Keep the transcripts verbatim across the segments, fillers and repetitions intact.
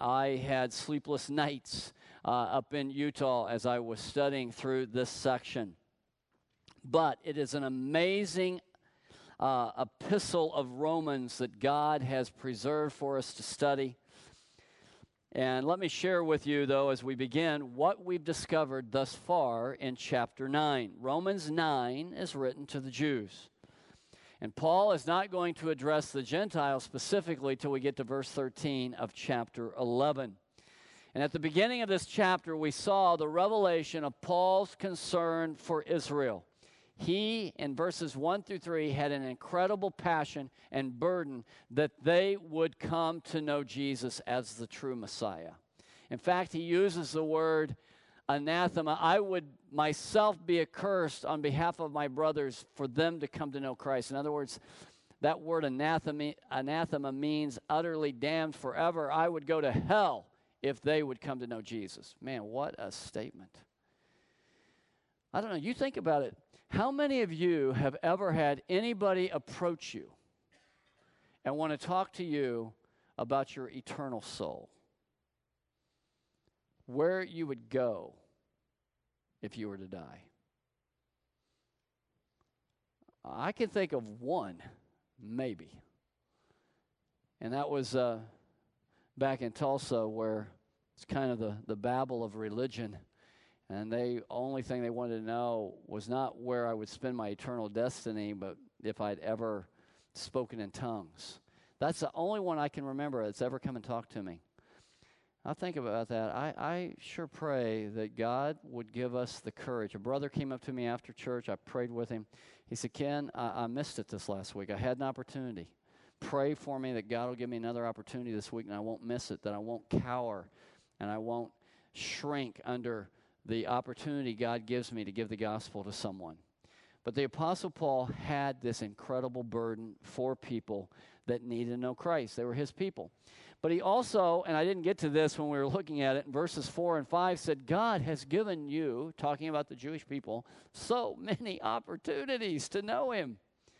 I had sleepless nights uh, up in Utah as I was studying through this section. But it is an amazing uh, epistle of Romans that God has preserved for us to study. And let me share with you, though, as we begin, what we've discovered thus far in chapter nine. Romans nine is written to the Jews. And Paul is not going to address the Gentiles specifically till we get to verse thirteen of chapter eleven. And at the beginning of this chapter, we saw the revelation of Paul's concern for Israel. He, in verses one through three, had an incredible passion and burden that they would come to know Jesus as the true Messiah. In fact, he uses the word anathema. I would myself be accursed on behalf of my brothers for them to come to know Christ. In other words, that word anathema, anathema means utterly damned forever. I would go to hell if they would come to know Jesus. Man, what a statement. I don't know, you think about it. How many of you have ever had anybody approach you and want to talk to you about your eternal soul? Where you would go if you were to die? I can think of one, maybe. And that was uh, back in Tulsa, where it's kind of the, the babble of religion. And the only thing they wanted to know was not where I would spend my eternal destiny, but if I'd ever spoken in tongues. That's the only one I can remember that's ever come and talked to me. I think about that. I, I sure pray that God would give us the courage. A brother came up to me after church. I prayed with him. He said, Ken, I, I missed it this last week. I had an opportunity. Pray for me that God will give me another opportunity this week and I won't miss it, that I won't cower and I won't shrink under the opportunity God gives me to give the gospel to someone. But the Apostle Paul had this incredible burden for people that needed to know Christ. They were his people. But he also, and I didn't get to this when we were looking at it, in verses four and five said, God has given you, talking about the Jewish people, so many opportunities to know him.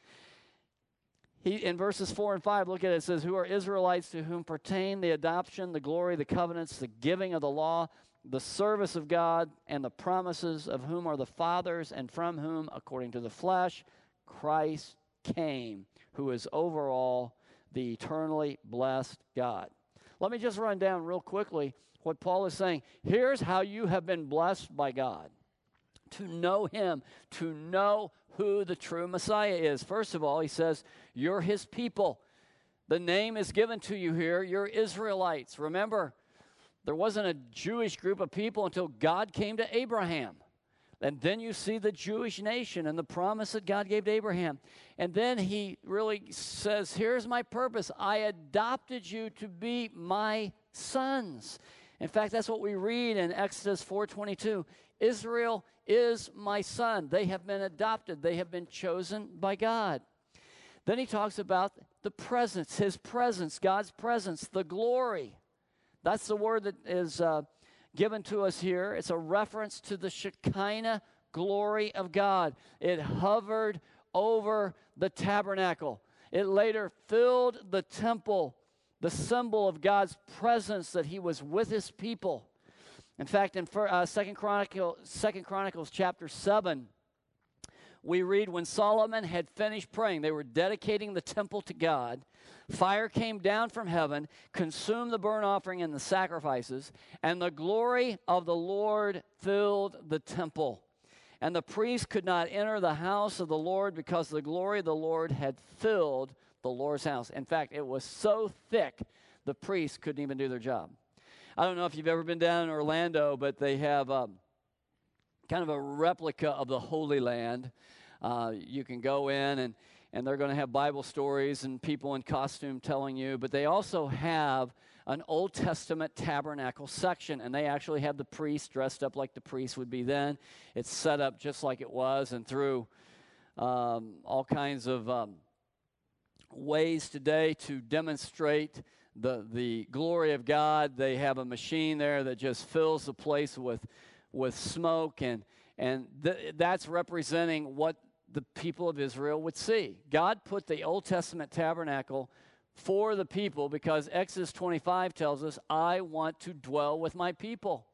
He, in verses four and five, look at it, it says, who are Israelites to whom pertain the adoption, the glory, the covenants, the giving of the law, the service of God, and the promises, of whom are the fathers, and from whom, according to the flesh, Christ came, who is over all the eternally blessed God. Let me just run down real quickly what Paul is saying. Here's how you have been blessed by God. To know him, to know who the true Messiah is. First of all, he says, you're his people. The name is given to you here. You're Israelites. Remember, there wasn't a Jewish group of people until God came to Abraham. And then you see the Jewish nation and the promise that God gave to Abraham. And then he really says, here's my purpose. I adopted you to be my sons. In fact, that's what we read in Exodus four twenty-two. Israel is my son. They have been adopted. They have been chosen by God. Then he talks about the presence, his presence, God's presence, the glory. That's the word that is uh, given to us here. It's a reference to the Shekinah glory of God. It hovered over the tabernacle. It later filled the temple, the symbol of God's presence that he was with his people. In fact, in uh, Second Chronicles, Second Chronicles chapter seven, we read when Solomon had finished praying, they were dedicating the temple to God. Fire came down from heaven, consumed the burnt offering and the sacrifices, and the glory of the Lord filled the temple. And the priest could not enter the house of the Lord because the glory of the Lord had filled the Lord's house. In fact, it was so thick, the priests couldn't even do their job. I don't know if you've ever been down in Orlando, but they have um, kind of a replica of the Holy Land. Uh, you can go in, and, and they're going to have Bible stories and people in costume telling you, but they also have an Old Testament tabernacle section, and they actually have the priests dressed up like the priests would be then. It's set up just like it was, and through um, all kinds of um, ways today to demonstrate the the glory of God. They have a machine there that just fills the place with with smoke, and and th- that's representing what the people of Israel would see. God put the Old Testament tabernacle for the people, because Exodus twenty-five tells us, I want to dwell with my people.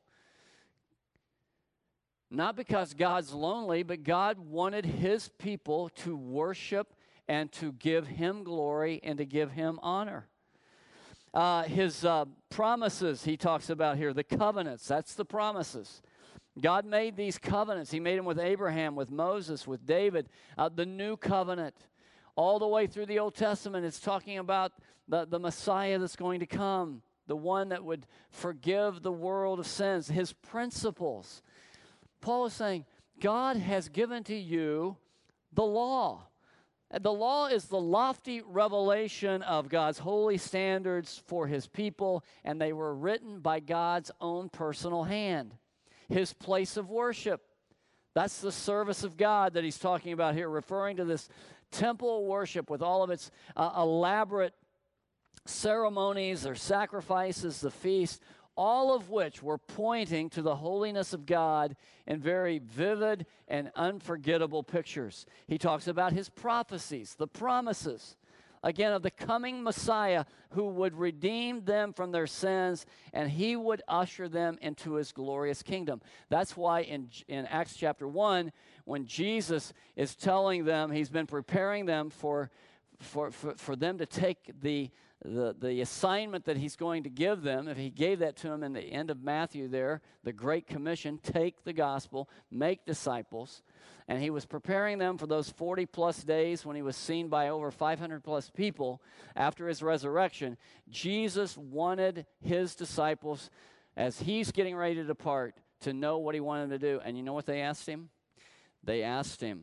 Not because God's lonely, but God wanted his people to worship and to give him glory and to give him honor. Uh, his uh, promises he talks about here, the covenants, that's the promises. God made these covenants. He made them with Abraham, with Moses, with David, uh, the new covenant. All the way through the Old Testament, it's talking about the, the Messiah that's going to come, the one that would forgive the world of sins, his principles. Paul is saying, God has given to you the law. The law is the lofty revelation of God's holy standards for his people, and they were written by God's own personal hand. His place of worship. That's the service of God that he's talking about here, referring to this temple worship with all of its uh, elaborate ceremonies or sacrifices, the feast, all of which were pointing to the holiness of God in very vivid and unforgettable pictures. He talks about his prophecies, the promises, again, of the coming Messiah who would redeem them from their sins, and he would usher them into his glorious kingdom. That's why in, in Acts chapter one, when Jesus is telling them, he's been preparing them for, for, for, for them to take the The, the assignment that he's going to give them, if he gave that to them in the end of Matthew there, the Great Commission, take the gospel, make disciples. And he was preparing them for those forty plus days when he was seen by over five hundred plus people after his resurrection. Jesus wanted his disciples, as he's getting ready to depart, to know what he wanted to do. And you know what they asked him? They asked him,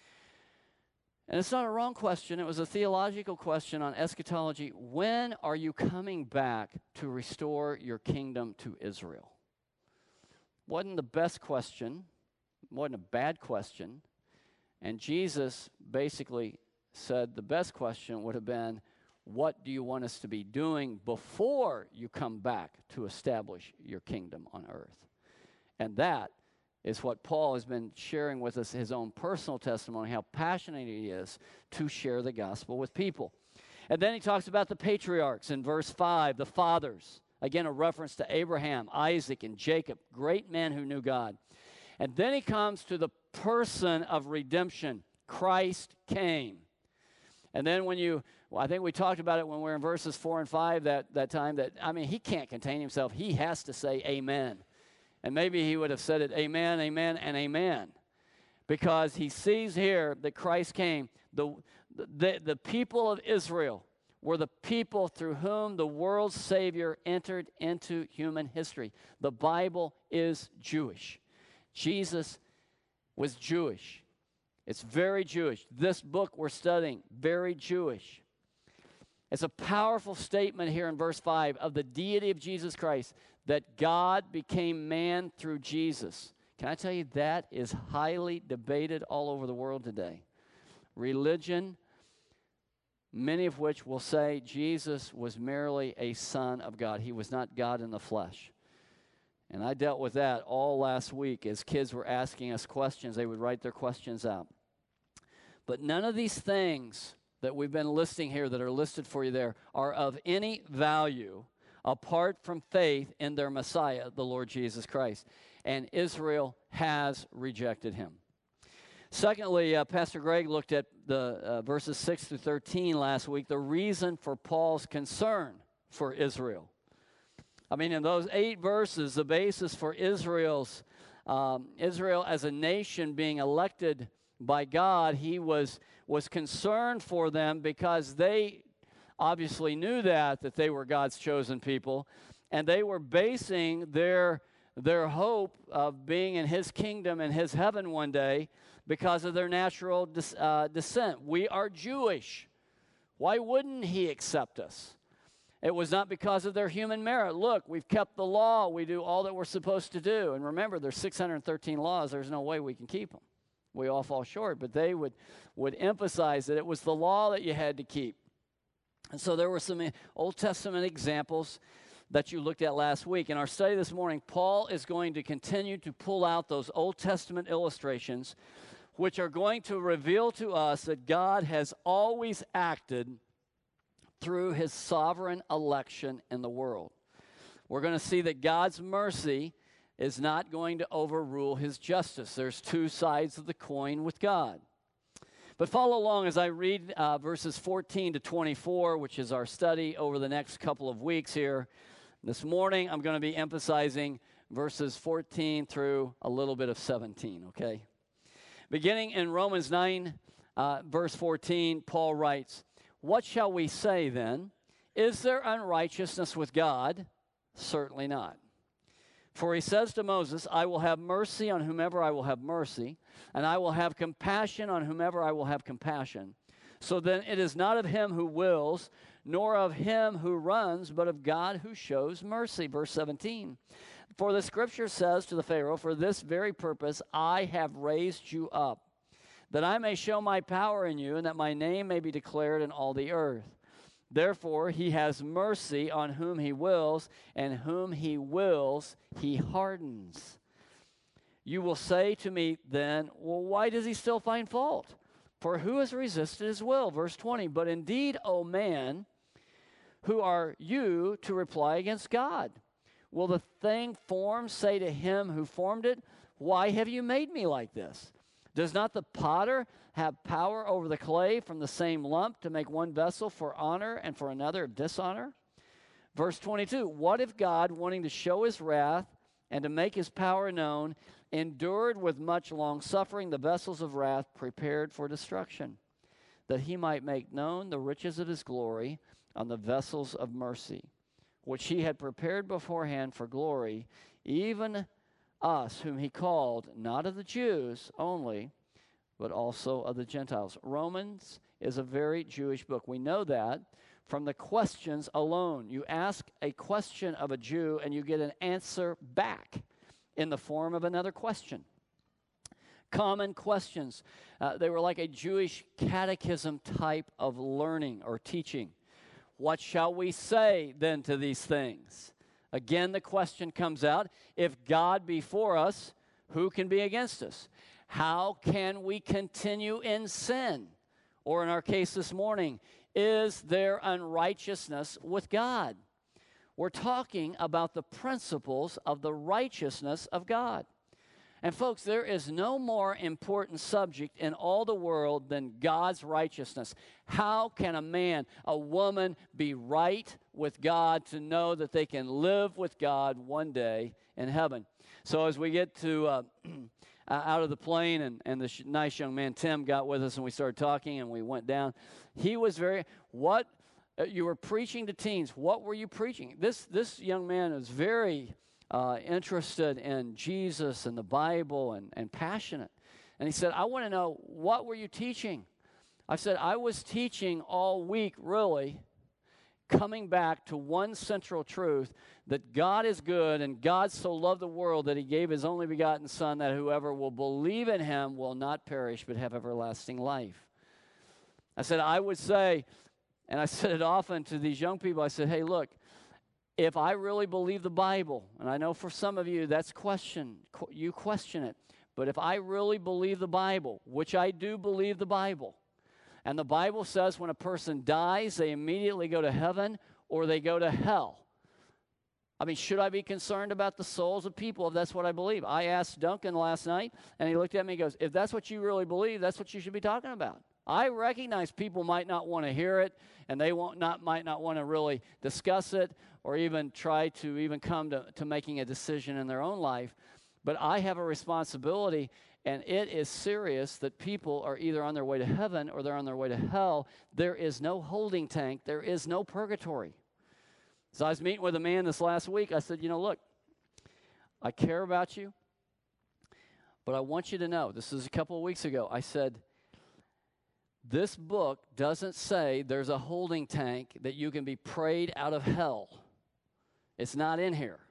and it's not a wrong question. It was a theological question on eschatology. When are you coming back to restore your kingdom to Israel? Wasn't the best question. Wasn't a bad question. And Jesus basically said the best question would have been, what do you want us to be doing before you come back to establish your kingdom on earth? And that is what Paul has been sharing with us, his own personal testimony, how passionate he is to share the gospel with people. And then he talks about the patriarchs in verse five, the fathers. Again, a reference to Abraham, Isaac, and Jacob, great men who knew God. And then he comes to the person of redemption. Christ came. And then when you, well, I think we talked about it when we were in verses four and five that, that time, that, I mean, he can't contain himself. He has to say amen. And maybe he would have said it, amen, amen, and amen. Because he sees here that Christ came. The, the, the people of Israel were the people through whom the world's Savior entered into human history. The Bible is Jewish. Jesus was Jewish. It's very Jewish. This book we're studying, very Jewish. It's a powerful statement here in verse five of the deity of Jesus Christ, that God became man through Jesus. Can I tell you, that is highly debated all over the world today. Religion, many of which will say Jesus was merely a son of God. He was not God in the flesh. And I dealt with that all last week as kids were asking us questions. They would write their questions out. But none of these things that we've been listing here, that are listed for you there, are of any value apart from faith in their Messiah, the Lord Jesus Christ. And Israel has rejected him. Secondly, uh, Pastor Greg looked at the uh, verses six through thirteen last week, the reason for Paul's concern for Israel. I mean, in those eight verses, the basis for Israel's um, Israel as a nation being elected by God, he was was concerned for them because they obviously knew that, that they were God's chosen people, and they were basing their, their hope of being in his kingdom and his heaven one day because of their natural des, uh, descent. We are Jewish. Why wouldn't he accept us? It was not because of their human merit. Look, we've kept the law. We do all that we're supposed to do. And remember, there's six hundred thirteen laws. There's no way we can keep them. We all fall short. But they would, would emphasize that it was the law that you had to keep. And so there were some Old Testament examples that you looked at last week. In our study this morning, Paul is going to continue to pull out those Old Testament illustrations, which are going to reveal to us that God has always acted through his sovereign election in the world. We're going to see that God's mercy is not going to overrule his justice. There's two sides of the coin with God. But follow along as I read uh, verses fourteen to twenty-four, which is our study over the next couple of weeks here. This morning, I'm going to be emphasizing verses fourteen through a little bit of seventeen, okay? Beginning in Romans nine, uh, verse fourteen, Paul writes, "What shall we say then? Is there unrighteousness with God? Certainly not. For he says to Moses, I will have mercy on whomever I will have mercy, and I will have compassion on whomever I will have compassion. So then it is not of him who wills, nor of him who runs, but of God who shows mercy." Verse seventeen, "For the scripture says to the Pharaoh, for this very purpose I have raised you up, that I may show my power in you, and that my name may be declared in all the earth. Therefore he has mercy on whom he wills, and whom he wills he hardens. You will say to me then, well, why does he still find fault? For who has resisted his will?" Verse twenty, "But indeed, O man, who are you to reply against God? Will the thing formed say to him who formed it, why have you made me like this? Does not the potter have power over the clay from the same lump to make one vessel for honor and for another of dishonor?" Verse twenty-two, "What if God, wanting to show his wrath and to make his power known, endured with much long suffering the vessels of wrath prepared for destruction, that he might make known the riches of his glory on the vessels of mercy, which he had prepared beforehand for glory, even us whom he called, not of the Jews only, but also of the Gentiles." Romans is a very Jewish book. We know that from the questions alone. You ask a question of a Jew and you get an answer back in the form of another question. Common questions. Uh, they were like a Jewish catechism type of learning or teaching. What shall we say then to these things? Again, the question comes out, if God be for us, who can be against us? How can we continue in sin? Or in our case this morning, is there unrighteousness with God? We're talking about the principles of the righteousness of God. And folks, there is no more important subject in all the world than God's righteousness. How can a man, a woman be right with God to know that they can live with God one day in heaven? So as we get to uh, out of the plane, and, and the sh- nice young man Tim got with us, and we started talking, and we went down. He was very, what, uh, you were preaching to teens. What were you preaching? This, this young man was very Uh, interested in Jesus and the Bible and, and passionate. And he said, I want to know, what were you teaching? I said, I was teaching all week, really, coming back to one central truth, that God is good and God so loved the world that he gave his only begotten Son, that whoever will believe in him will not perish but have everlasting life. I said, I would say, and I said it often to these young people, I said, hey, look, if I really believe the Bible, and I know for some of you that's question, you question it, but if I really believe the Bible, which I do believe the Bible, and the Bible says when a person dies, they immediately go to heaven or they go to hell. I mean, should I be concerned about the souls of people if that's what I believe? I asked Duncan last night, and he looked at me and goes, if that's what you really believe, that's what you should be talking about. I recognize people might not want to hear it, and they won't not might not want to really discuss it or even try to even come to, to making a decision in their own life. But I have a responsibility, and it is serious, that people are either on their way to heaven or they're on their way to hell. There is no holding tank. There is no purgatory. So I was meeting with a man this last week. I said, you know, look, I care about you, but I want you to know, this is a couple of weeks ago, I said, this book doesn't say there's a holding tank that you can be prayed out of hell. It's not in here.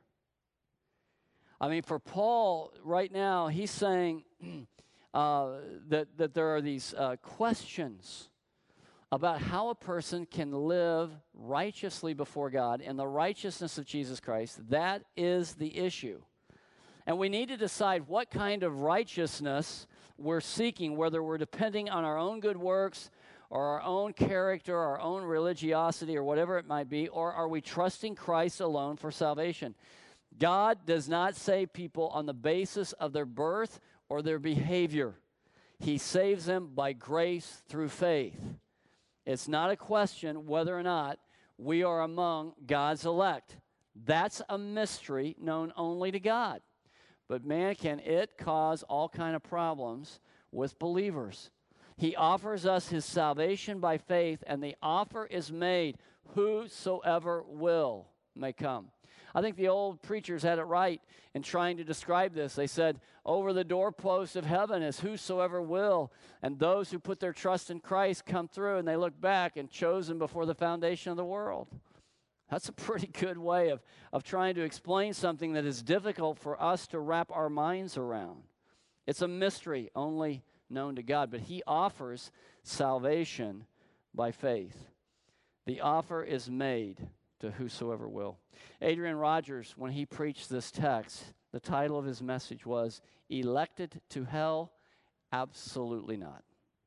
I mean, for Paul, right now, he's saying uh, that, that there are these uh, questions about how a person can live righteously before God in the righteousness of Jesus Christ. That is the issue. And we need to decide what kind of righteousness we're seeking, whether we're depending on our own good works or our own character, our own religiosity, or whatever it might be, or are we trusting Christ alone for salvation? God does not save people on the basis of their birth or their behavior. He saves them by grace through faith. It's not a question whether or not we are among God's elect. That's a mystery known only to God. But man, can it cause all kind of problems with believers. He offers us his salvation by faith, and the offer is made, whosoever will may come. I think the old preachers had it right in trying to describe this. They said, over the doorpost of heaven is whosoever will, and those who put their trust in Christ come through, and they look back and chosen before the foundation of the world. That's a pretty good way of, of trying to explain something that is difficult for us to wrap our minds around. It's a mystery only known to God, but he offers salvation by faith. The offer is made to whosoever will. Adrian Rogers, when he preached this text, the title of his message was, Elected to Hell? Absolutely not.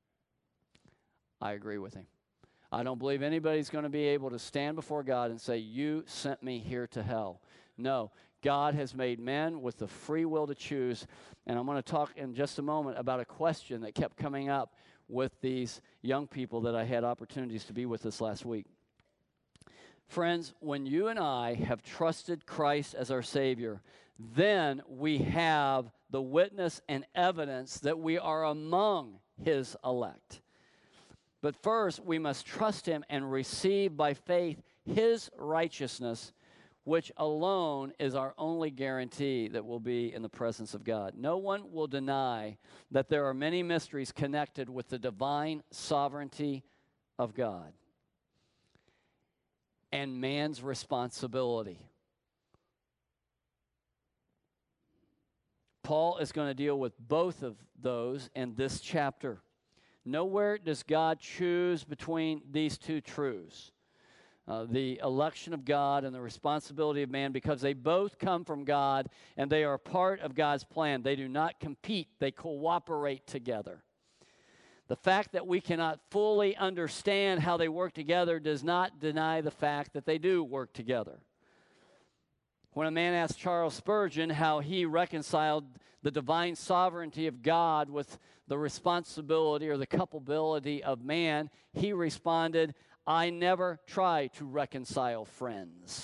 I agree with him. I don't believe anybody's going to be able to stand before God and say, you sent me here to hell. No, God has made men with the free will to choose. And I'm going to talk in just a moment about a question that kept coming up with these young people that I had opportunities to be with this last week. Friends, when you and I have trusted Christ as our Savior, then we have the witness and evidence that we are among his elect. But first, we must trust him and receive by faith his righteousness, which alone is our only guarantee that we'll be in the presence of God. No one will deny that there are many mysteries connected with the divine sovereignty of God and man's responsibility. Paul is going to deal with both of those in this chapter. Nowhere does God choose between these two truths, uh, the election of God and the responsibility of man, because they both come from God and they are part of God's plan. They do not compete, they cooperate together. The fact that we cannot fully understand how they work together does not deny the fact that they do work together. When a man asked Charles Spurgeon how he reconciled the divine sovereignty of God with the responsibility or the culpability of man, he responded, I never try to reconcile friends.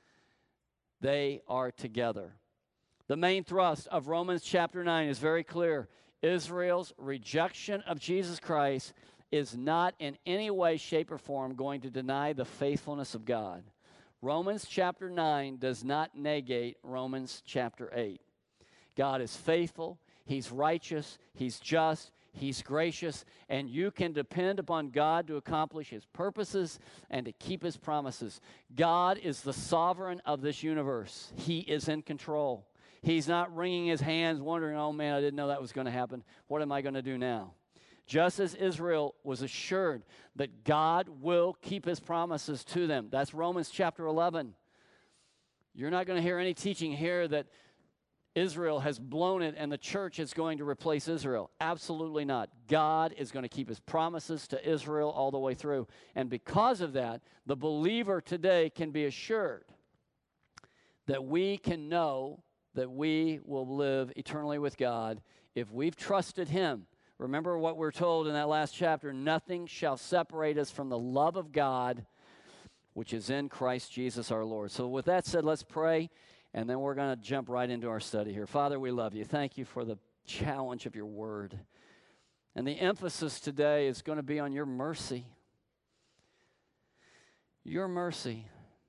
They are together. The main thrust of Romans chapter nine is very clear. Israel's rejection of Jesus Christ is not in any way, shape, or form going to deny the faithfulness of God. Romans chapter nine does not negate Romans chapter eight. God is faithful, he's righteous, he's just, he's gracious, and you can depend upon God to accomplish his purposes and to keep his promises. God is the sovereign of this universe. He is in control. He's not wringing his hands wondering, oh man, I didn't know that was going to happen. What am I going to do now? Just as Israel was assured that God will keep his promises to them. That's Romans chapter eleven. You're not going to hear any teaching here that Israel has blown it and the church is going to replace Israel. Absolutely not. God is going to keep his promises to Israel all the way through. And because of that, the believer today can be assured that we can know that we will live eternally with God if we've trusted him. Remember what we're told in that last chapter, nothing shall separate us from the love of God, which is in Christ Jesus our Lord. So with that said, let's pray, and then we're going to jump right into our study here. Father, we love you. Thank you for the challenge of your word. And the emphasis today is going to be on your mercy. Your mercy.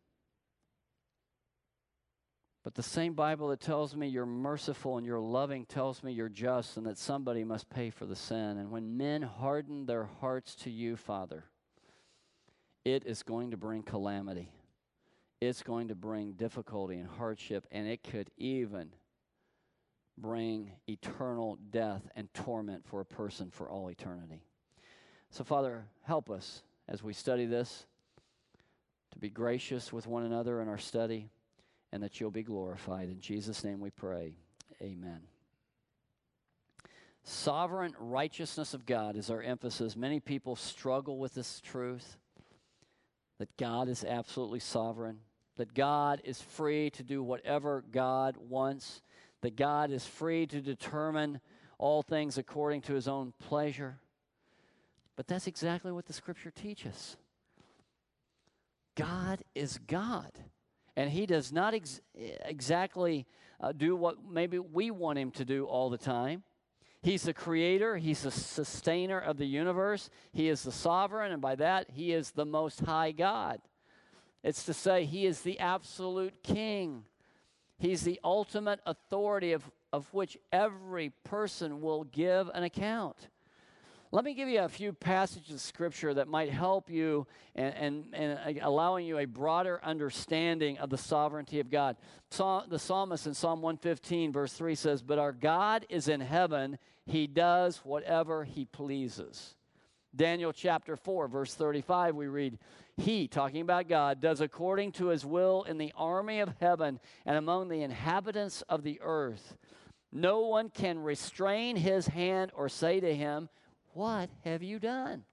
But the same Bible that tells me you're merciful and you're loving tells me you're just and that somebody must pay for the sin. And when men harden their hearts to you, Father, it is going to bring calamity. It's going to bring difficulty and hardship, and it could even bring eternal death and torment for a person for all eternity. So, Father, help us as we study this to be gracious with one another in our study, and that you'll be glorified. In Jesus' name we pray. Amen. Sovereign righteousness of God is our emphasis. Many people struggle with this truth, that God is absolutely sovereign, that God is free to do whatever God wants, that God is free to determine all things according to his own pleasure. But that's exactly what the Scripture teaches. God is God, and he does not ex- exactly uh, do what maybe we want him to do all the time. He's the creator, he's the sustainer of the universe, he is the sovereign, and by that, he is the Most High God. It's to say he is the absolute king. He's the ultimate authority of, of which every person will give an account. Let me give you a few passages of Scripture that might help you and, and, and allowing you a broader understanding of the sovereignty of God. Psalm, the psalmist in Psalm one fifteen, verse three says, "But our God is in heaven. He does whatever he pleases." Daniel chapter four, verse thirty-five, we read, "He," talking about God, "does according to his will in the army of heaven and among the inhabitants of the earth. No one can restrain his hand or say to him, 'What have you done?'"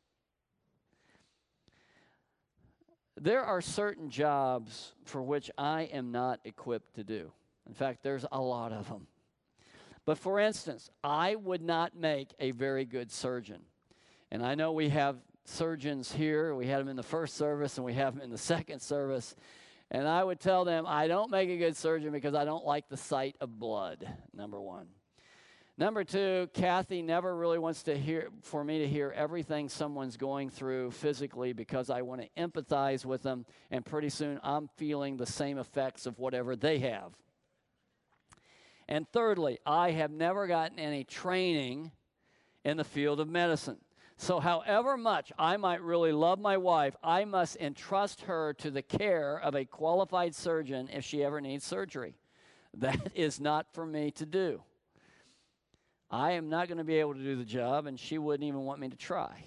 There are certain jobs for which I am not equipped to do. In fact, there's a lot of them. But for instance, I would not make a very good surgeon. And I know we have surgeons here. We had them in the first service and we have them in the second service. And I would tell them, I don't make a good surgeon because I don't like the sight of blood, number one. Number two, Kathy never really wants to hear for me to hear everything someone's going through physically because I want to empathize with them, and pretty soon I'm feeling the same effects of whatever they have. And thirdly, I have never gotten any training in the field of medicine. So however much I might really love my wife, I must entrust her to the care of a qualified surgeon if she ever needs surgery. That is not for me to do. I am not going to be able to do the job, and she wouldn't even want me to try.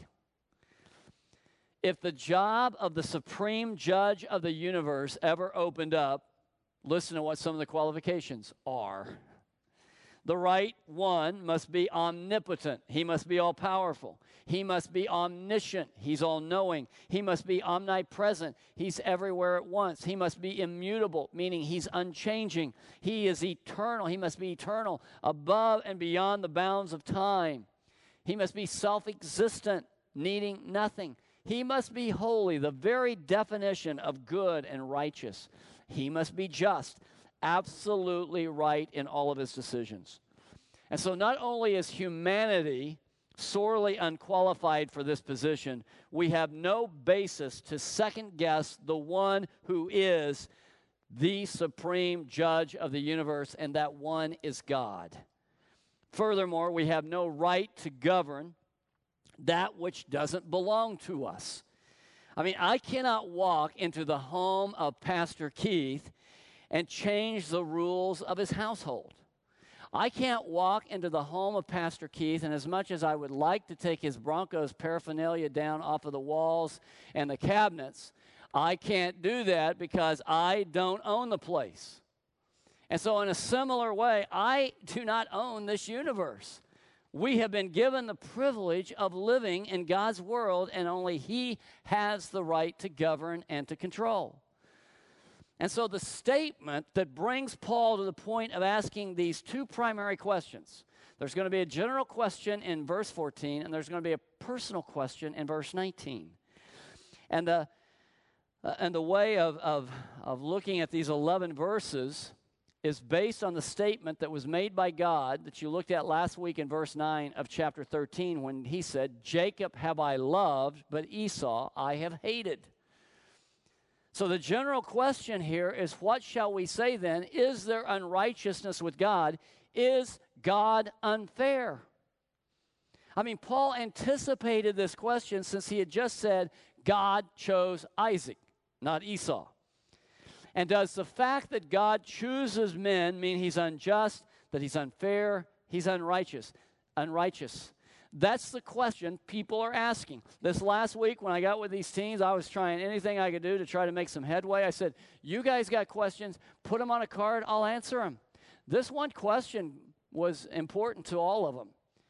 If the job of the supreme judge of the universe ever opened up, listen to what some of the qualifications are. The right one must be omnipotent. He must be all-powerful. He must be omniscient. He's all-knowing. He must be omnipresent. He's everywhere at once. He must be immutable, meaning he's unchanging. He is eternal. He must be eternal, above and beyond the bounds of time. He must be self-existent, needing nothing. He must be holy, the very definition of good and righteous. He must be just, absolutely right in all of his decisions. And so not only is humanity sorely unqualified for this position, we have no basis to second guess the one who is the supreme judge of the universe, and that one is God. Furthermore, we have no right to govern that which doesn't belong to us. I mean, I cannot walk into the home of Pastor Keith and change the rules of his household. I can't walk into the home of Pastor Keith, and as much as I would like to take his Broncos paraphernalia down off of the walls and the cabinets, I can't do that because I don't own the place. And so in a similar way, I do not own this universe. We have been given the privilege of living in God's world, and only he has the right to govern and to control. And so the statement that brings Paul to the point of asking these two primary questions, there's going to be a general question in verse fourteen, and there's going to be a personal question in verse nineteen. And the, uh, and the way of, of, of looking at these eleven verses is based on the statement that was made by God that you looked at last week in verse nine of chapter thirteen, when he said, "Jacob have I loved, but Esau I have hated." So the general question here is, what shall we say then? Is there unrighteousness with God? Is God unfair? I mean, Paul anticipated this question since he had just said God chose Isaac, not Esau. And does the fact that God chooses men mean he's unjust, that he's unfair, he's unrighteous? Unrighteous. That's the question people are asking. This last week when I got with these teens, I was trying anything I could do to try to make some headway. I said, you guys got questions, put them on a card, I'll answer them. This one question was important to all of them.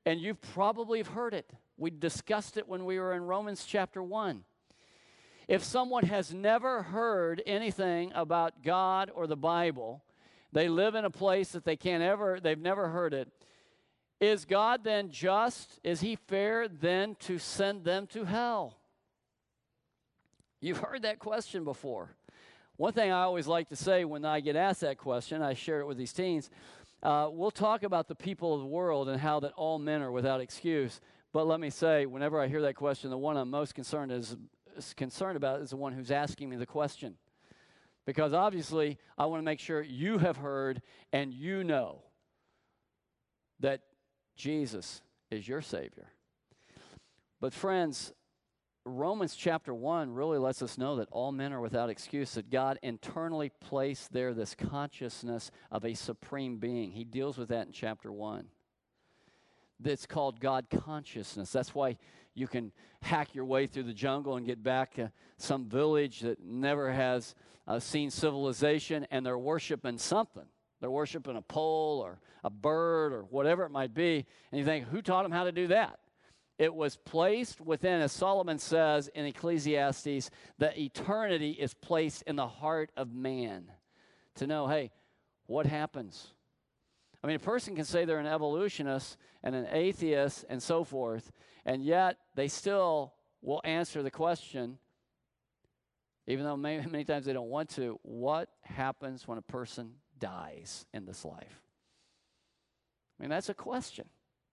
And you probably have heard it. We discussed it when we were in Romans chapter one. If someone has never heard anything about God or the Bible, they live in a place that they can't ever, they've never heard it, is God then just? Is he fair then to send them to hell? You've heard that question before. One thing I always like to say when I get asked that question, I share it with these teens, uh, we'll talk about the people of the world and how that all men are without excuse. But let me say, whenever I hear that question, the one I'm most concerned is, is concerned about is the one who's asking me the question. Because obviously, I want to make sure you have heard and you know that Jesus is your Savior. But friends, Romans chapter one really lets us know that all men are without excuse, that God internally placed there this consciousness of a supreme being. He deals with that in chapter one. It's called God consciousness. That's why you can hack your way through the jungle and get back to some village that never has uh, seen civilization, and they're worshiping something. They're worshiping a pole or a bird or whatever it might be. And you think, who taught them how to do that? It was placed within, as Solomon says in Ecclesiastes, that eternity is placed in the heart of man to know, hey, what happens? I mean, a person can say they're an evolutionist and an atheist and so forth, and yet they still will answer the question, even though many, many times they don't want to, what happens when a person dies in this life? I mean, that's a question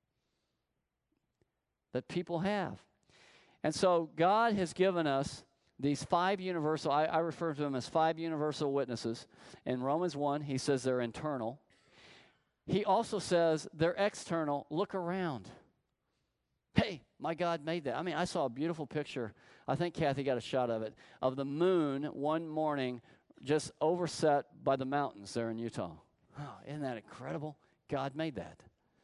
that people have. And so God has given us these five universal, I, I refer to them as five universal witnesses. In Romans one, he says they're internal. He also says they're external. Look around. Hey, my God made that. I mean, I saw a beautiful picture. I think Kathy got a shot of it, of the moon one morning just overset by the mountains there in Utah. Oh, isn't that incredible? God made that.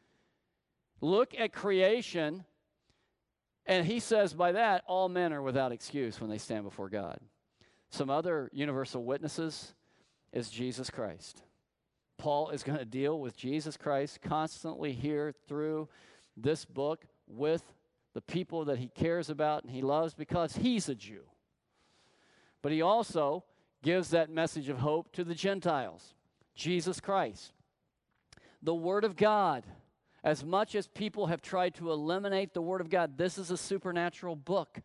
Look at creation. And he says by that, all men are without excuse when they stand before God. Some other universal witnesses is Jesus Christ. Paul is going to deal with Jesus Christ constantly here through this book with the people that he cares about and he loves because he's a Jew. But he also gives that message of hope to the Gentiles. Jesus Christ. The Word of God. As much as people have tried to eliminate the Word of God, this is a supernatural book.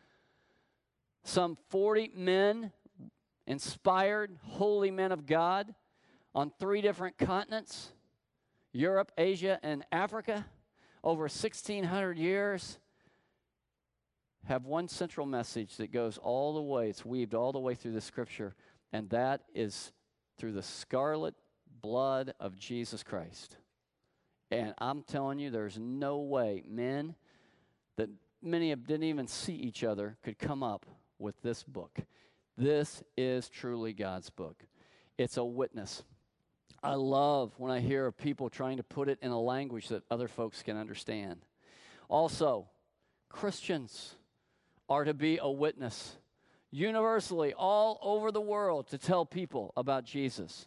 Some forty men, inspired, holy men of God, on three different continents, Europe, Asia, and Africa, over sixteen hundred years, have one central message that goes all the way, it's weaved all the way through the Scripture, and that is through the scarlet blood of Jesus Christ. And I'm telling you, there's no way men that many of didn't even see each other could come up with this book. This is truly God's book. It's a witness. I love when I hear of people trying to put it in a language that other folks can understand. Also, Christians are to be a witness universally all over the world to tell people about Jesus.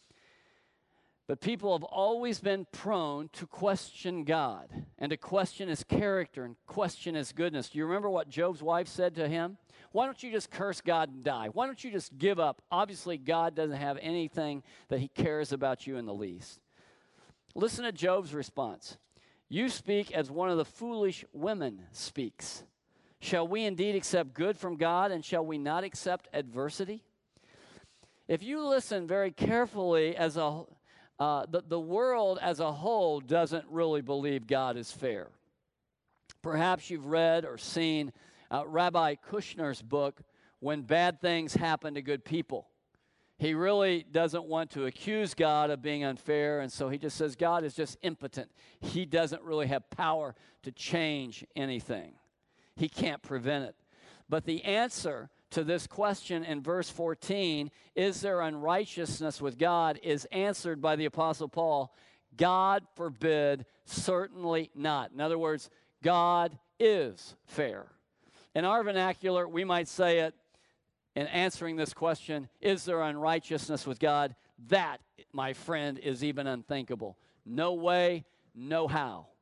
But people have always been prone to question God and to question his character and question his goodness. Do you remember what Job's wife said to him? Why don't you just curse God and die? Why don't you just give up? Obviously, God doesn't have anything that he cares about you in the least. Listen to Job's response. You speak as one of the foolish women speaks. Shall we indeed accept good from God, and shall we not accept adversity? If you listen very carefully as a Uh, the, the world as a whole doesn't really believe God is fair. Perhaps you've read or seen uh, Rabbi Kushner's book, When Bad Things Happen to Good People. He really doesn't want to accuse God of being unfair, and so he just says God is just impotent. He doesn't really have power to change anything. He can't prevent it. But the answer to this question in verse fourteen, is there unrighteousness with God, is answered by the Apostle Paul. God forbid, certainly not. In other words, God is fair. In our vernacular, we might say it in answering this question, is there unrighteousness with God? That, my friend, is even unthinkable. No way, no how.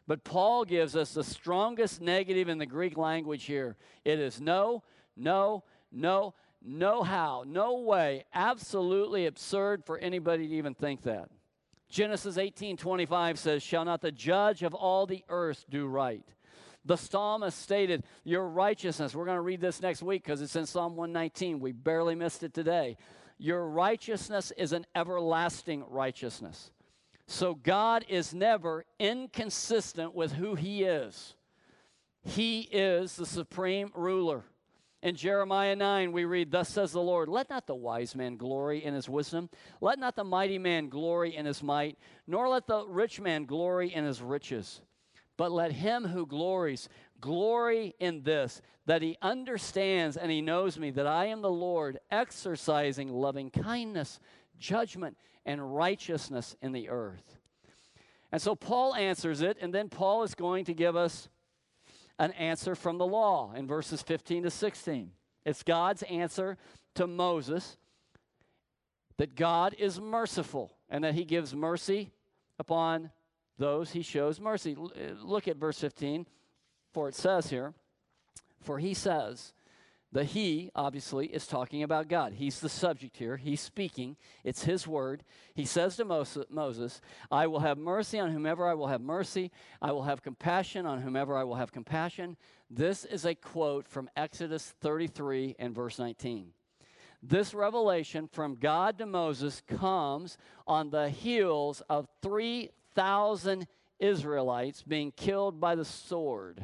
But Paul gives us the strongest negative in the Greek language here. It is no, no, no, no how, no way. Absolutely absurd for anybody to even think that. Genesis eighteen twenty-five says, shall not the judge of all the earth do right? The psalmist stated, your righteousness, we're going to read this next week because it's in Psalm one nineteen. We barely missed it today. Your righteousness is an everlasting righteousness. So God is never inconsistent with who he is. He is the supreme ruler. In Jeremiah nine, we read, thus says the Lord, let not the wise man glory in his wisdom, let not the mighty man glory in his might, nor let the rich man glory in his riches. But let him who glories glory in this, that he understands and he knows me, that I am the Lord, exercising loving kindness, judgment, and righteousness in the earth. And so Paul answers it, and then Paul is going to give us an answer from the law in verses fifteen to sixteen. It's God's answer to Moses that God is merciful and that he gives mercy upon those he shows mercy. Look at verse fifteen, for it says here, for he says, the he, obviously, is talking about God. He's the subject here. He's speaking. It's his word. He says to Moses, I will have mercy on whomever I will have mercy. I will have compassion on whomever I will have compassion. This is a quote from Exodus thirty-three and verse nineteen. This revelation from God to Moses comes on the heels of three thousand Israelites being killed by the sword.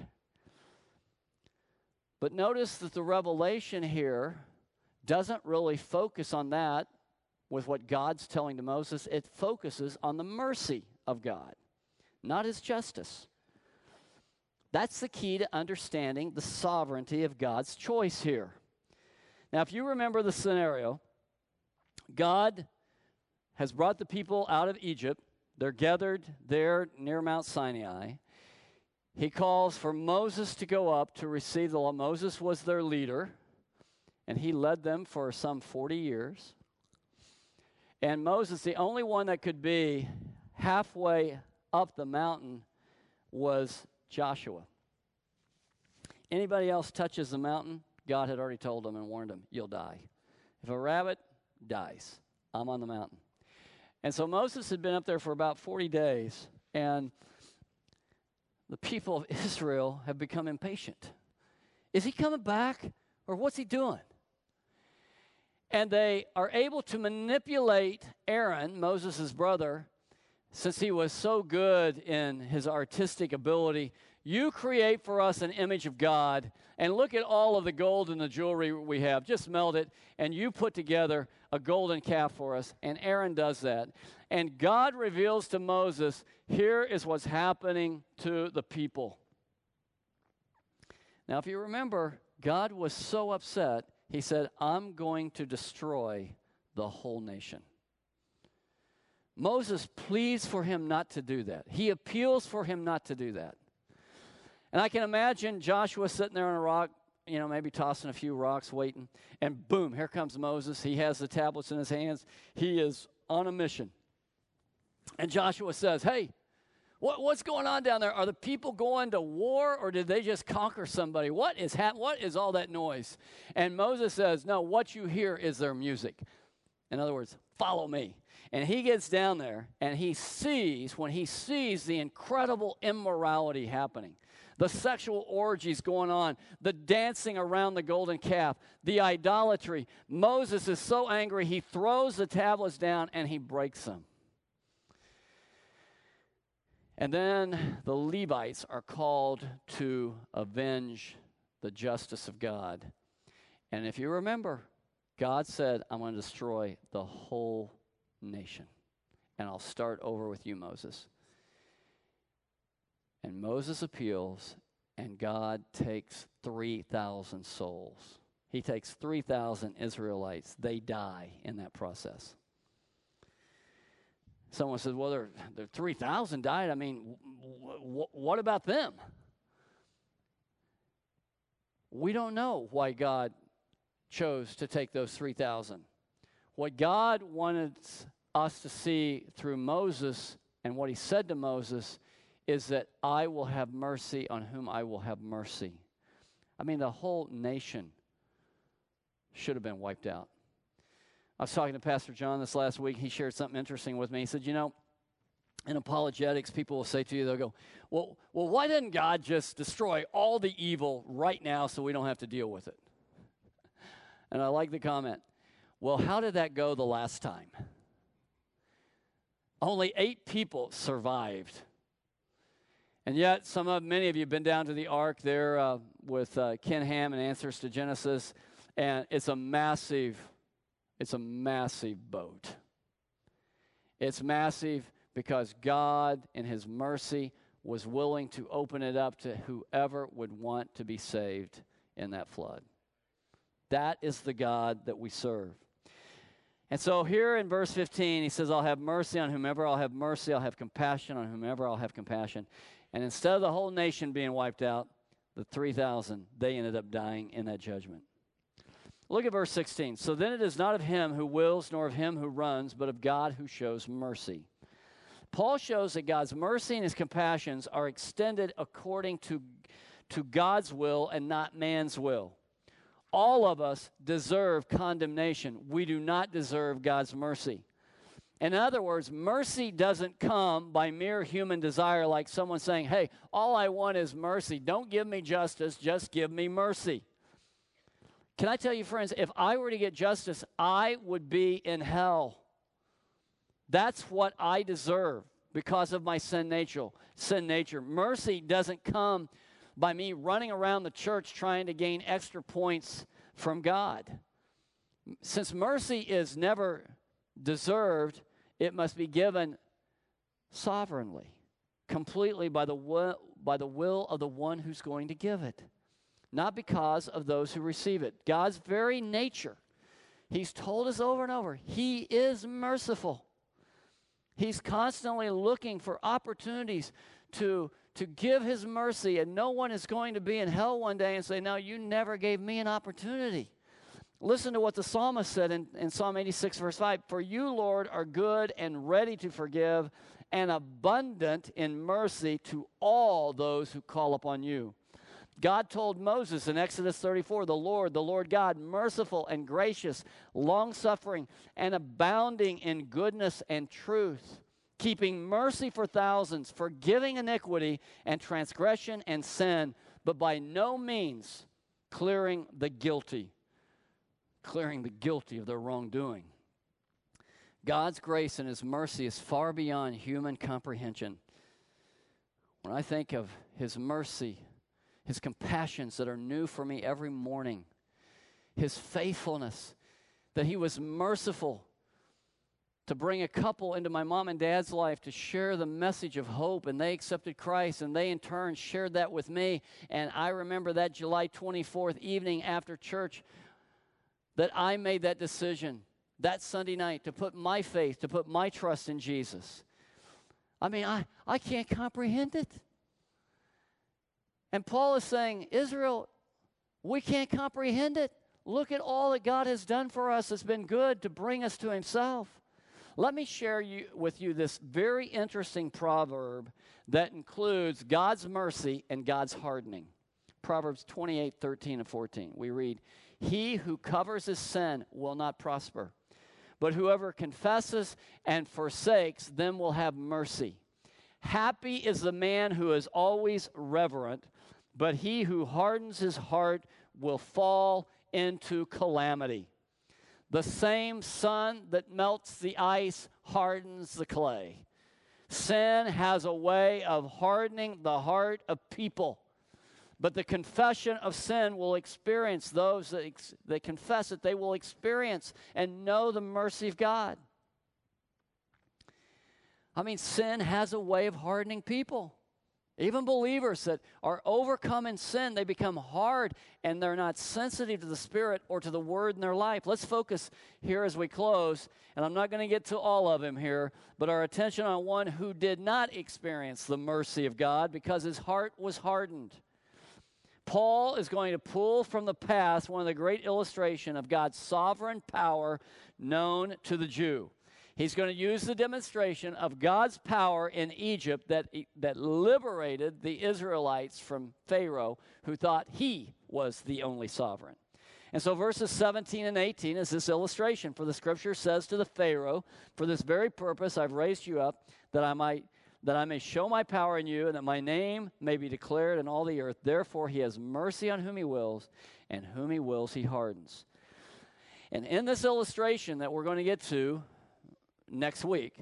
But notice that the revelation here doesn't really focus on that with what God's telling to Moses. It focuses on the mercy of God, not his justice. That's the key to understanding the sovereignty of God's choice here. Now, if you remember the scenario, God has brought the people out of Egypt. They're gathered there near Mount Sinai. He calls for Moses to go up to receive the law. Moses was their leader, and he led them for some forty years. And Moses, the only one that could be halfway up the mountain, was Joshua. Anybody else touches the mountain, God had already told them and warned them, you'll die. If a rabbit dies, I'm on the mountain. And so Moses had been up there for about forty days, and the people of Israel have become impatient. Is he coming back, or what's he doing? And they are able to manipulate Aaron, Moses' brother, since he was so good in his artistic ability. You create for us an image of God, and look at all of the gold and the jewelry we have. Just melt it, and you put together a golden calf for us. And Aaron does that. And God reveals to Moses, here is what's happening to the people. Now, if you remember, God was so upset, he said, I'm going to destroy the whole nation. Moses pleads for him not to do that. He appeals for him not to do that. And I can imagine Joshua sitting there on a rock, you know, maybe tossing a few rocks, waiting, and boom, here comes Moses. He has the tablets in his hands. He is on a mission. And Joshua says, hey, what, what's going on down there? Are the people going to war, or did they just conquer somebody? What is hap- What is all that noise? And Moses says, no, what you hear is their music. In other words, follow me. And he gets down there, and he sees, when he sees the incredible immorality happening, the sexual orgies going on, the dancing around the golden calf, the idolatry, Moses is so angry, he throws the tablets down and he breaks them. And then the Levites are called to avenge the justice of God. And if you remember, God said, I'm going to destroy the whole nation. And I'll start over with you, Moses. And Moses appeals, and God takes three thousand souls. He takes three thousand Israelites. They die in that process. Someone says, well, there, there three thousand died. I mean, w- w- what about them? We don't know why God chose to take those three thousand. What God wanted us to see through Moses and what he said to Moses is that I will have mercy on whom I will have mercy. I mean, the whole nation should have been wiped out. I was talking to Pastor John this last week. He shared something interesting with me. He said, you know, in apologetics, people will say to you, they'll go, well, well, why didn't God just destroy all the evil right now so we don't have to deal with it? And I like the comment, well, how did that go the last time? Only eight people survived. And yet, some of, many of you have been down to the Ark there uh, with uh, Ken Ham and Answers to Genesis, and it's a massive, it's a massive boat. It's massive because God, in His mercy, was willing to open it up to whoever would want to be saved in that flood. That is the God that we serve. And so here in verse fifteen, he says, I'll have mercy on whomever I'll have mercy. I'll have compassion on whomever I'll have compassion. And instead of the whole nation being wiped out, the three thousand, they ended up dying in that judgment. Look at verse sixteen. So then it is not of him who wills, nor of him who runs, but of God who shows mercy. Paul shows that God's mercy and his compassions are extended according to, to God's will and not man's will. All of us deserve condemnation. We do not deserve God's mercy. In other words, mercy doesn't come by mere human desire, like someone saying, hey, all I want is mercy. Don't give me justice, just give me mercy. Can I tell you, friends, if I were to get justice, I would be in hell. That's what I deserve because of my sin nature. Sin nature. Mercy doesn't come by me running around the church trying to gain extra points from God. Since mercy is never deserved, it must be given sovereignly, completely by the will, by the will of the one who's going to give it, not because of those who receive it. God's very nature, He's told us over and over, He is merciful. He's constantly looking for opportunities to, to give His mercy, and no one is going to be in hell one day and say, no, you never gave me an opportunity. Listen to what the psalmist said in, in Psalm eighty-six, verse five. For you, Lord, are good and ready to forgive and abundant in mercy to all those who call upon you. God told Moses in Exodus thirty-four, the Lord, the Lord God, merciful and gracious, long-suffering, and abounding in goodness and truth, keeping mercy for thousands, forgiving iniquity and transgression and sin, but by no means clearing the guilty, clearing the guilty of their wrongdoing. God's grace and His mercy is far beyond human comprehension. When I think of His mercy, His compassions that are new for me every morning, His faithfulness, that He was merciful to bring a couple into my mom and dad's life to share the message of hope, and they accepted Christ, and they in turn shared that with me. And I remember that July twenty-fourth evening after church that I made that decision that Sunday night to put my faith, to put my trust in Jesus. I mean, I, I can't comprehend it. And Paul is saying, Israel, we can't comprehend it. Look at all that God has done for us. It's been good to bring us to Himself. Let me share you, with you this very interesting proverb that includes God's mercy and God's hardening. Proverbs twenty-eight, thirteen, and fourteen. We read, he who covers his sin will not prosper, but whoever confesses and forsakes them will have mercy. Happy is the man who is always reverent, but he who hardens his heart will fall into calamity. The same sun that melts the ice hardens the clay. Sin has a way of hardening the heart of people, but the confession of sin will experience, those that, ex- that confess it, they will experience and know the mercy of God. I mean, sin has a way of hardening people. Even believers that are overcome in sin, they become hard and they're not sensitive to the Spirit or to the Word in their life. Let's focus here as we close, and I'm not going to get to all of them here, but our attention on one who did not experience the mercy of God because his heart was hardened. Paul is going to pull from the past one of the great illustration of God's sovereign power known to the Jew. He's going to use the demonstration of God's power in Egypt that, that liberated the Israelites from Pharaoh, who thought he was the only sovereign. And so verses seventeen and eighteen is this illustration. For the scripture says to the Pharaoh, for this very purpose I've raised you up, that I might that I may show my power in you, and that my name may be declared in all the earth. Therefore he has mercy on whom he wills, and whom he wills he hardens. And in this illustration that we're going to get to next week,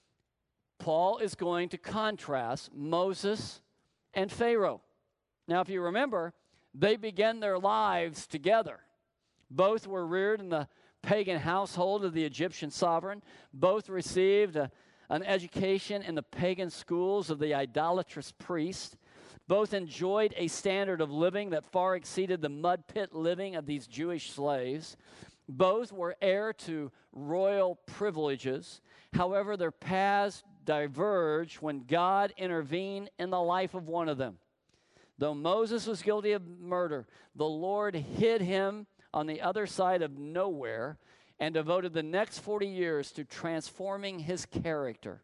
Paul is going to contrast Moses and Pharaoh. Now, if you remember, they began their lives together. Both were reared in the pagan household of the Egyptian sovereign. Both received a, an education in the pagan schools of the idolatrous priest. Both enjoyed a standard of living that far exceeded the mud pit living of these Jewish slaves. Both were heir to royal privileges. However, their paths diverged when God intervened in the life of one of them. Though Moses was guilty of murder, the Lord hid him on the other side of nowhere and devoted the next forty years to transforming his character.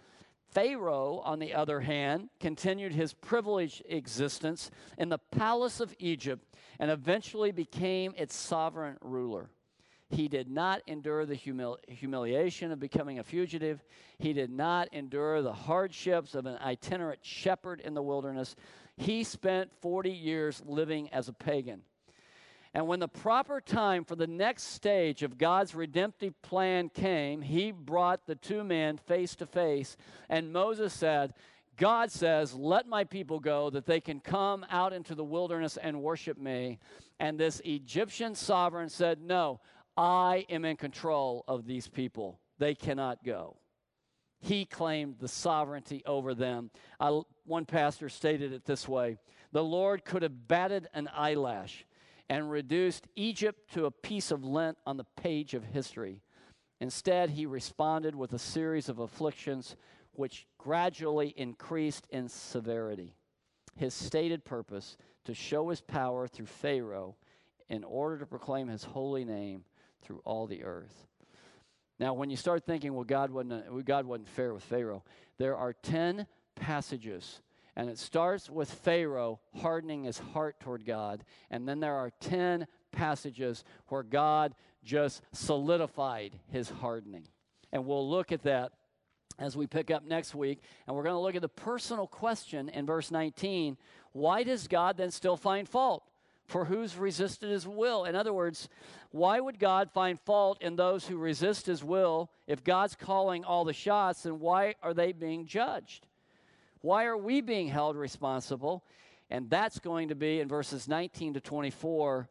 Pharaoh, on the other hand, continued his privileged existence in the palace of Egypt and eventually became its sovereign ruler. He did not endure the humil- humiliation of becoming a fugitive. He did not endure the hardships of an itinerant shepherd in the wilderness. He spent forty years living as a pagan. And when the proper time for the next stage of God's redemptive plan came, he brought the two men face to face, and Moses said, God says, let my people go that they can come out into the wilderness and worship me. And this Egyptian sovereign said, no, I am in control of these people. They cannot go. He claimed the sovereignty over them. I, one pastor stated it this way: the Lord could have batted an eyelash and reduced Egypt to a piece of lint on the page of history. Instead, he responded with a series of afflictions which gradually increased in severity. His stated purpose, to show his power through Pharaoh in order to proclaim his holy name through all the earth. Now, when you start thinking, well, God wasn't, well, God wasn't fair with Pharaoh, there are ten passages, and it starts with Pharaoh hardening his heart toward God, and then there are ten passages where God just solidified his hardening. And we'll look at that as we pick up next week, and we're going to look at the personal question in verse nineteen. Why does God then still find fault? For who's resisted his will? In other words, why would God find fault in those who resist his will? If God's calling all the shots, then why are they being judged? Why are we being held responsible? And that's going to be in verses nineteen to twenty-four,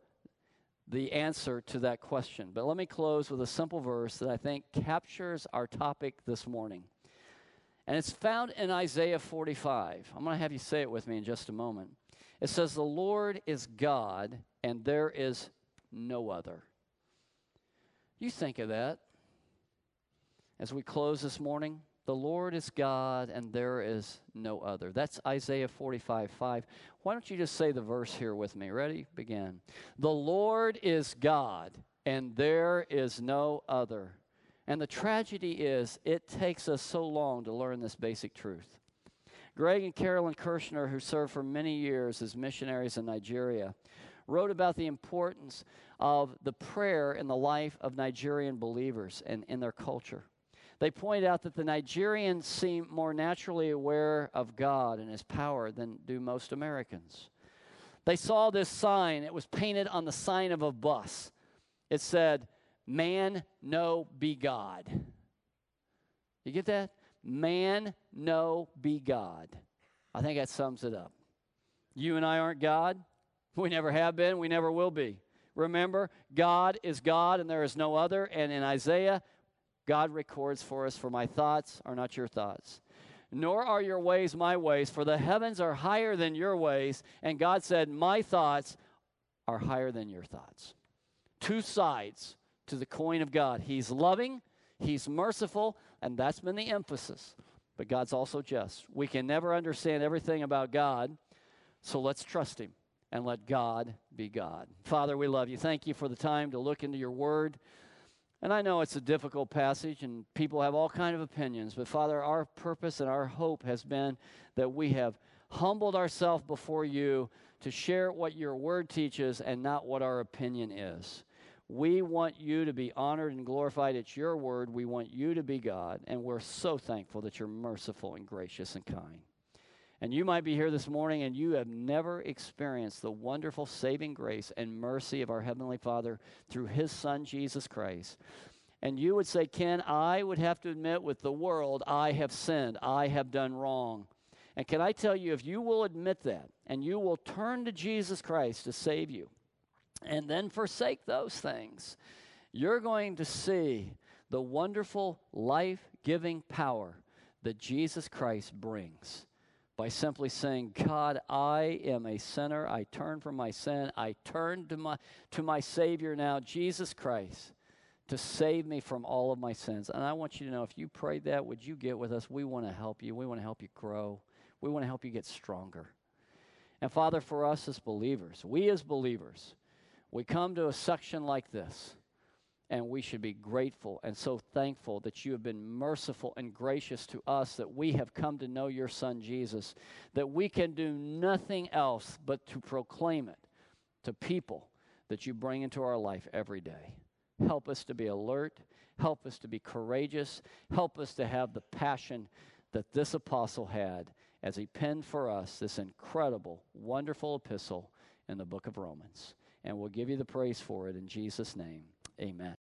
the answer to that question. But let me close with a simple verse that I think captures our topic this morning. And it's found in Isaiah forty-five. I'm going to have you say it with me in just a moment. It says, the Lord is God, and there is no other. You think of that as we close this morning. The Lord is God, and there is no other. That's Isaiah forty-five five. Why don't you just say the verse here with me? Ready? Begin. The Lord is God, and there is no other. And the tragedy is, it takes us so long to learn this basic truth. Greg and Carolyn Kirshner, who served for many years as missionaries in Nigeria, wrote about the importance of the prayer in the life of Nigerian believers and in their culture. They point out that the Nigerians seem more naturally aware of God and his power than do most Americans. They saw this sign. It was painted on the sign of a bus. It said, man, no, be God. You get that? Man, no, be God. I think that sums it up. You and I aren't God. We never have been. We never will be. Remember, God is God and there is no other. And in Isaiah, God records for us, for my thoughts are not your thoughts, nor are your ways my ways, for the heavens are higher than your ways. And God said, my thoughts are higher than your thoughts. Two sides to the coin of God. He's loving, he's merciful, and that's been the emphasis. But God's also just. We can never understand everything about God, so let's trust him and let God be God. Father, we love you. Thank you for the time to look into your word. And I know it's a difficult passage, and people have all kinds of opinions. But, Father, our purpose and our hope has been that we have humbled ourselves before you to share what your word teaches and not what our opinion is. We want you to be honored and glorified. It's your word. We want you to be God. And we're so thankful that you're merciful and gracious and kind. And you might be here this morning and you have never experienced the wonderful saving grace and mercy of our Heavenly Father through his Son, Jesus Christ. And you would say, Ken, I would have to admit with the world, I have sinned. I have done wrong. And can I tell you, if you will admit that and you will turn to Jesus Christ to save you and then forsake those things, you're going to see the wonderful life-giving power that Jesus Christ brings by simply saying, God, I am a sinner. I turn from my sin. I turn to my, to my Savior now, Jesus Christ, to save me from all of my sins. And I want you to know, if you prayed that, would you get with us? We want to help you. We want to help you grow. We want to help you get stronger. And Father, for us as believers, we as believers, we come to a section like this, and we should be grateful and so thankful that you have been merciful and gracious to us, that we have come to know your Son, Jesus, that we can do nothing else but to proclaim it to people that you bring into our life every day. Help us to be alert. Help us to be courageous. Help us to have the passion that this apostle had as he penned for us this incredible, wonderful epistle in the book of Romans. And we'll give you the praise for it in Jesus' name. Amen.